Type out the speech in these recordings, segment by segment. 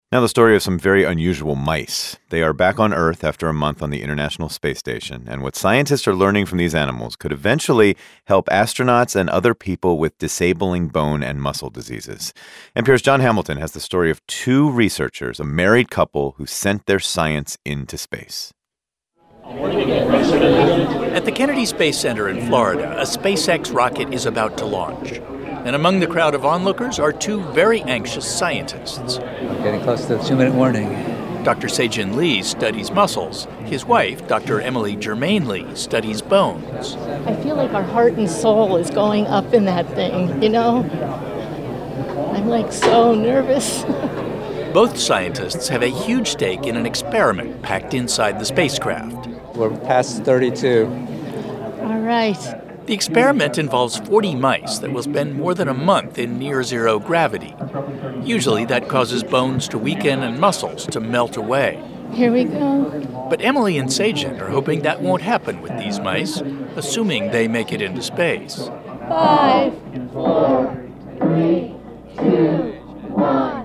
Now the story of some very unusual mice. They are back on Earth after a month on the International Space Station, and what scientists are learning from these animals could eventually help astronauts and other people with disabling bone and muscle diseases. NPR's John Hamilton has the story of two researchers, a married couple who sent their science into space. At the Kennedy Space Center in Florida, a SpaceX rocket is about to launch. And among the crowd of onlookers are two very anxious scientists. We're getting close to the 2-minute warning. Dr. Se-Jin Lee studies muscles. His wife, Dr. Emily Germain Lee, studies bones. I feel like our heart and soul is going up in that thing, you know? I'm like so nervous. Both scientists have a huge stake in an experiment packed inside the spacecraft. We're past 32. All right. The experiment involves 40 mice that will spend more than a month in near-zero gravity. Usually that causes bones to weaken and muscles to melt away. Here we go. But Emily and Se-Jin are hoping that won't happen with these mice, assuming they make it into space. 5, 4, 3, 2, 1.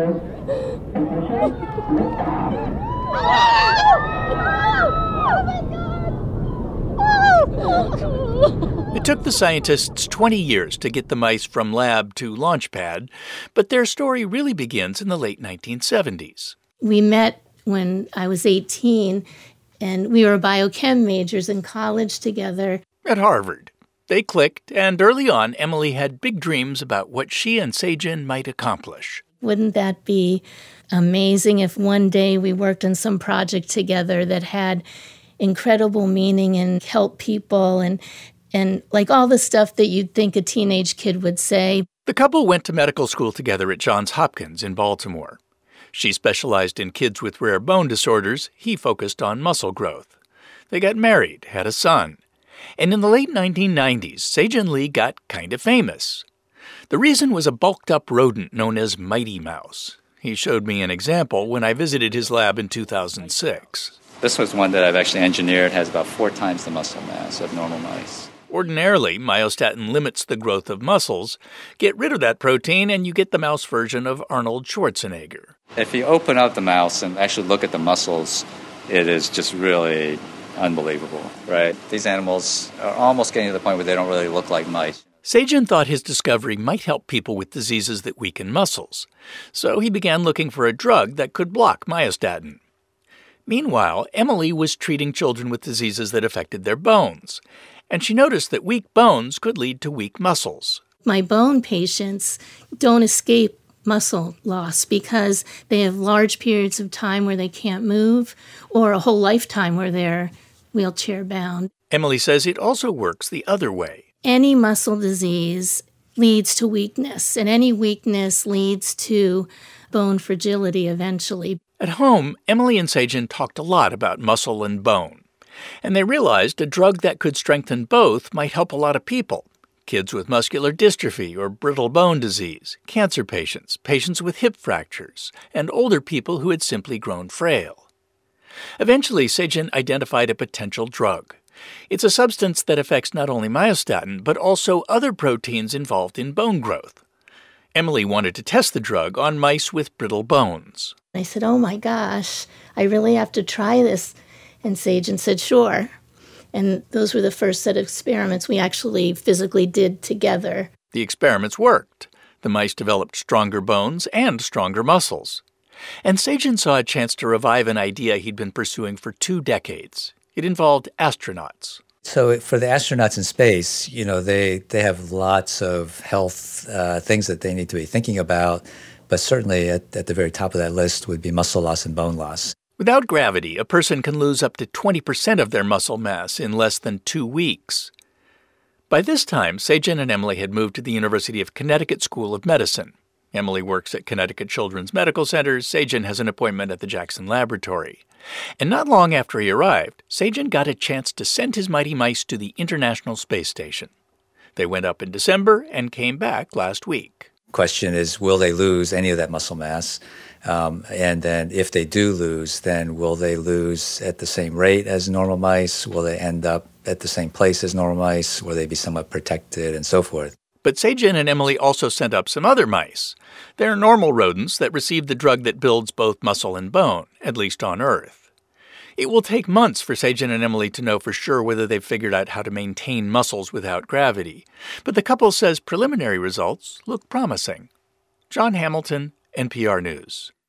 It took the scientists 20 years to get the mice from lab to launch pad, but their story really begins in the late 1970s. We met when I was 18, and we were biochem majors in college together. At Harvard. They clicked, and early on, Emily had big dreams about what she and Se-Jin might accomplish. Wouldn't that be amazing if one day we worked on some project together that had incredible meaning and help people and like all the stuff that you'd think a teenage kid would say. The couple went to medical school together at Johns Hopkins in Baltimore. She specialized in kids with rare bone disorders. He focused on muscle growth. They got married, had a son. And in the late 1990s, Se-Jin Lee got kind of famous. The reason was a bulked-up rodent known as Mighty Mouse. He showed me an example when I visited his lab in 2006. This was one that I've actually engineered, has about 4 times the muscle mass of normal mice. Ordinarily, myostatin limits the growth of muscles. Get rid of that protein and you get the mouse version of Arnold Schwarzenegger. If you open up the mouse and actually look at the muscles, it is just really unbelievable, right? These animals are almost getting to the point where they don't really look like mice. Se-Jin thought his discovery might help people with diseases that weaken muscles. So he began looking for a drug that could block myostatin. Meanwhile, Emily was treating children with diseases that affected their bones. And she noticed that weak bones could lead to weak muscles. My bone patients don't escape muscle loss because they have large periods of time where they can't move or a whole lifetime where they're wheelchair bound. Emily says it also works the other way. Any muscle disease leads to weakness, and any weakness leads to bone fragility eventually. At home, Emily and Se-Jin talked a lot about muscle and bone. And they realized a drug that could strengthen both might help a lot of people. Kids with muscular dystrophy or brittle bone disease, cancer patients, patients with hip fractures, and older people who had simply grown frail. Eventually, Se-Jin identified a potential drug. It's a substance that affects not only myostatin, but also other proteins involved in bone growth. Emily wanted to test the drug on mice with brittle bones. I said, oh my gosh, I really have to try this. And Se-Jin said, sure. And those were the first set of experiments we actually physically did together. The experiments worked. The mice developed stronger bones and stronger muscles. And Se-Jin saw a chance to revive an idea he'd been pursuing for 2 decades. It involved astronauts. So for the astronauts in space, you know, they have lots of health things that they need to be thinking about. But certainly at the very top of that list would be muscle loss and bone loss. Without gravity, a person can lose up to 20% of their muscle mass in less than 2 weeks. By this time, Se-Jin and Emily had moved to the University of Connecticut School of Medicine. Emily works at Connecticut Children's Medical Center. Se-Jin has an appointment at the Jackson Laboratory. And not long after he arrived, Se-Jin got a chance to send his mighty mice to the International Space Station. They went up in December and came back last week. Question is, will they lose any of that muscle mass? And then if they do lose, then will they lose at the same rate as normal mice? Will they end up at the same place as normal mice? Will they be somewhat protected and so forth? But Se-Jin and Emily also sent up some other mice. They're normal rodents that receive the drug that builds both muscle and bone, at least on Earth. It will take months for Se-Jin and Emily to know for sure whether they've figured out how to maintain muscles without gravity, but the couple says preliminary results look promising. John Hamilton, NPR News.